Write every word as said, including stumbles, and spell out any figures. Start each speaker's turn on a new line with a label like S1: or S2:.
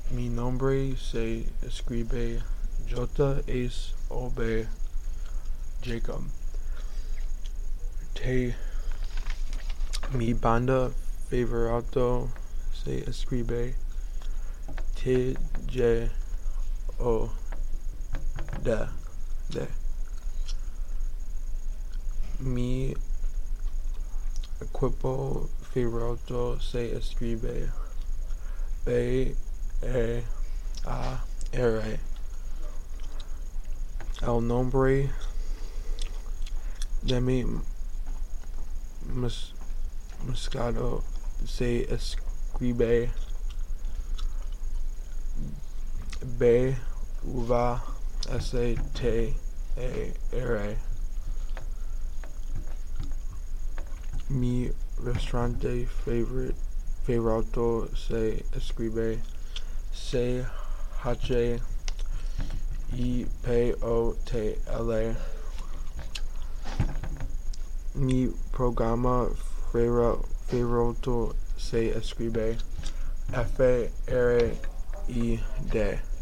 S1: Mi nombre se escribe J es Obe Jacob. Te Mi banda favorito se escribe T J O D D. Mi equipo favorito se escribe B E A R. El nombre de mi mus muscado se escribe B V S T A R. Mi restaurante favorite favorito se escribe C H E P O T L. Mi programa favorito se escribe F R I D.